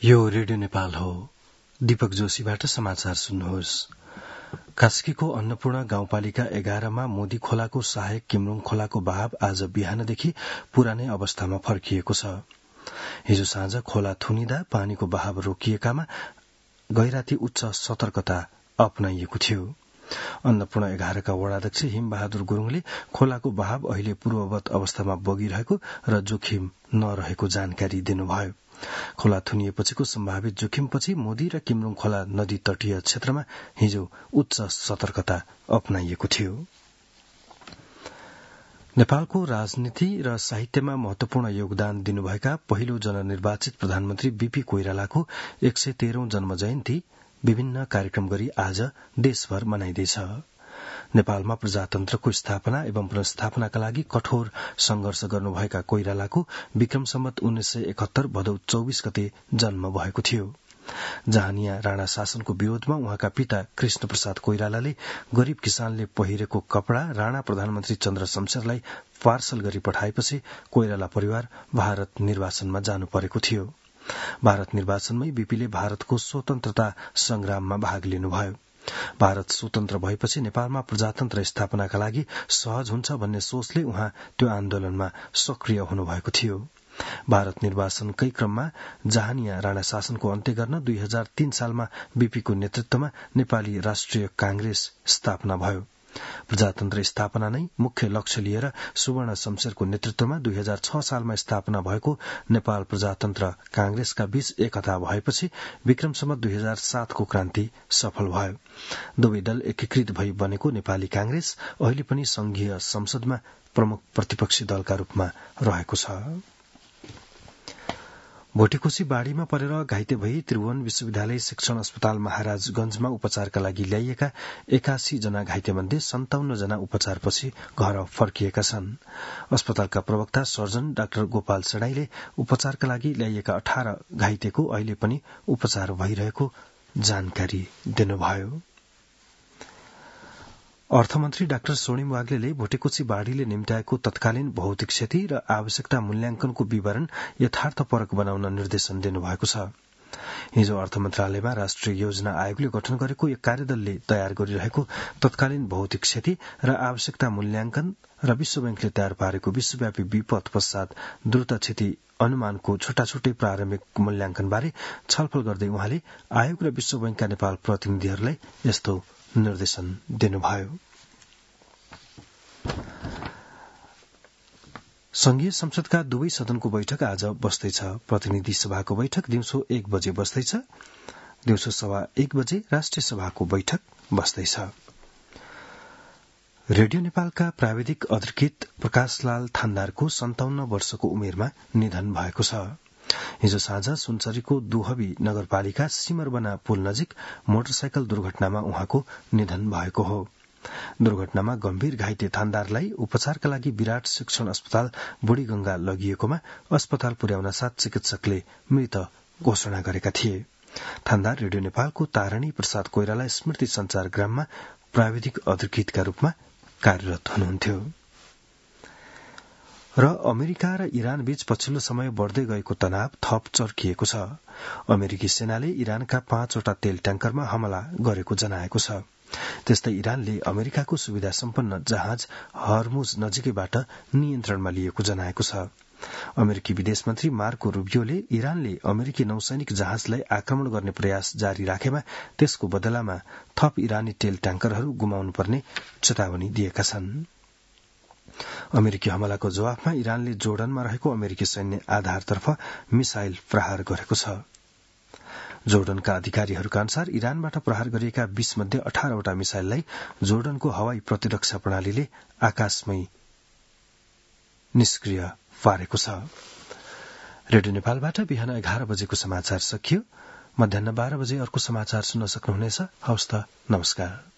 यो रेडियो नेपाल हो। दीपक जोशीबाट समाचार सुन्नुहोस्। कास्कीको अन्नपूर्ण गाउँपालिका 11 मोदी खोलाको सहायक किमरुङ खोलाको बहाव आज बिहानदेखि पुरानै अवस्थामा फर्किएको छ। हिजो साँझ खोला थुनिँदा पानीको बहाव रोकिएकामा गैराती उच्च सतर्कता अपनाइएको थियो। अन्नपूर्ण 11 का वडाध्यक्ष हिमबहादुर गुरूङले खोलाको बहाव अहिले पूर्ववत अवस्थामा बगिरहेको र जोखिम नरहेको जानकारी दिनुभयो। खोला थुनिएपछिको सम्भावित जोखिमपछि मोदी र किमरुङ खोला नदी तटीय क्षेत्रमा हिजो उच्च सतर्कता अपनाइएको थियो। नेपालको राजनीति र साहित्यमा महत्वपूर्ण योगदान दिनुभएका पहिलो जननिर्वाचित प्रधानमन्त्री बीपी कोइरालाको 113औं जन्म जयन्ती विभिन्न कार्यक्रम गरी आज देशभर मनाइँदैछ। नेपालमा प्रजातन्त्रको स्थापना एवं पुनर्स्थापनाका लागि कठोर संघर्ष गर्नुभएका कोइरालाको विक्रम सम्वत 1971 भदौ 24 गते जन्म भएको थियो। जहानिया राणा शासनको विरोधमा उहाँका पिता कृष्ण प्रसाद कोइरालाले गरीब किसानले पहिरेको कपड़ा राणा प्रधानमन्त्री चन्द्र शमशेरलाई पार्सल गरी पठाएपछि कोइराला परिवार भारत निर्वाचनमा जानु परेको थियो। भारत निर्वाचनमै बीपीले भारतको स्वतन्त्रता संग्राममा भाग लिनुभयो। भारत स्वतन्त्र भएपछि नेपालमा प्रजातन्त्र स्थापनाका लागि सहज हुन्छ भन्ने सोचले उहाँ त्यो आन्दोलनमा सक्रिय हुनुभएको थियो। भारत निर्वाचनकै क्रममा जहानिया राणा शासनको अन्त्य गर्न 2003 सालमा बीपीको नेतृत्वमा नेपाली राष्ट्रिय कांग्रेस स्थापना भयो। प्रजातन्त्र स्थापना नै मुख्य लक्ष्य लिएर सुवर्ण शमशेरको नेतृत्वमा 2006 सालमा स्थापना भएको नेपाल प्रजातन्त्र कांग्रेसका बीच एकता भएपछि विक्रम सम्वत 2007 को क्रान्ति सफल भयो। दुवै दल एकीकृत भई बनेको नेपाली कांग्रेस अहिले पनि संघीय संसदमा प्रमुख प्रतिपक्षी दलका रूपमा रहेको छ। भोटेकोशी बाढ़ीमा परेर घाइते भई त्रिभुवन विश्वविद्यालय शिक्षण अस्पताल महाराजगंजमा उपचारका लागि ल्याइएका 81 जना घाइते मध्ये 57 जना उपचारपछि घर फर्किएका छन्। अस्पतालका प्रवक्ता सर्जन डाक्टर गोपाल सेडाईले उपचारका लागि ल्याइएका 18 घाइतेको अहिले पनि उपचार भइरहेको जानकारी दिनुभयो। अर्थमन्त्री डाक्टर स्वर्णिम वाग्लेले भोटेकोशी बाढ़ीले निम्त्याएको तत्कालीन भौतिक क्षति र आवश्यकता मूल्याङ्कनको विवरण यथार्थपरक बनाउन निर्देशन दिनुभएको छ। हिजो अर्थ मन्त्रालयमा राष्ट्रिय योजना आयोगले गठन गरेको एक कार्यदलले तयार गरिरहेको तत्कालीन भौतिक क्षति र आवश्यकता मूल्याङ्कन र विश्व बैंकले तयार पारेको विश्वव्यापी विपद पश्चात द्रुत क्षति अनुमानको छुट्टा छुट्टै प्रारम्भिक मूल्याङ्कनबारे छलफल गर्दै उहाँले आयोग र विश्व बैंकका नेपाल प्रतिनिधिहरूलाई यस्तो निर्देशन दिनुभयो। संघीय संसदका दुवै सदनको बैठक आज बस्दैछ। प्रतिनिधि सभाको बैठक दिउँसो 1 बजे बस्दैछ। दिउँसो 1:15 बजे राष्ट्रिय सभाको बैठक बस्दैछ। रेडियो नेपालका प्राविधिक अधिकृत प्रकाशलाल थान्दारको 57 वर्षको उमेरमा निधन भएको छ। हिजो साँझ सुनसरीको दुहबी नगरपालिका सिमरबना पुल नजिक मोटरसाइकल दुर्घटनामा उहाँको निधन भएको हो। दुर्घटनामा गम्भीर घाइते थान्दारलाई उपचारका लागि विराट शिक्षण अस्पताल बुढीगंगा लगिएकोमा अस्पताल पुर्याउन साथ चिकित्सकले मृत घोषणा गरेका थिए। थान्दार रेडियो नेपालको तारणी प्रसाद कोइराला स्मृति संचार ग्राममा प्राविधिक अधिकृतका रूपमा कार्यरत हुनुहुन्थ्यो। र अमेरिका र इरान बीच पछिल्लो समय बढ़दै गएको तनाव थप चर्किएको छ। अमेरिकी सेनाले इरानका 5 वटा तेल ट्याङ्करमा हमला गरेको जनाएको छ। त्यस्तै इरानले अमेरिकाको सुविधा सम्पन्न जहाज हर्मुज नजिकैबाट नियन्त्रणमा लिएको जनाएको छ। अमेरिकी विदेश मन्त्री मार्को रुबियोले इरानले अमेरिकी नौसैनिक जहाजलाई आक्रमण गर्ने प्रयास जारी राखेमा त्यसको बदलामा थप इरानी तेल ट्याङ्करहरू गुमाउनु पर्ने चेतावनी दिएका छन्। अमेरिकी हमलाको जवाफमा इरानले जोर्डनमा रहेको अमेरिकी सैन्य आधारतर्फ मिसाइल प्रहार गरेको छ। जोर्डनका अधिकारीहरूका अनुसार इरानबाट प्रहार गरिएका 20 मध्ये 18 वटा मिसाइललाई जोर्डनको हवाई प्रतिरक्षा प्रणालीले आकाशमै निष्क्रिय पारेको छ। रेडियो नेपालबाट बिहान 11 बजेको समाचार सकियो। मध्याह 12 बजे अर्को समाचार सुन्न सक्नुहुनेछ। हवस् त, नमस्कार।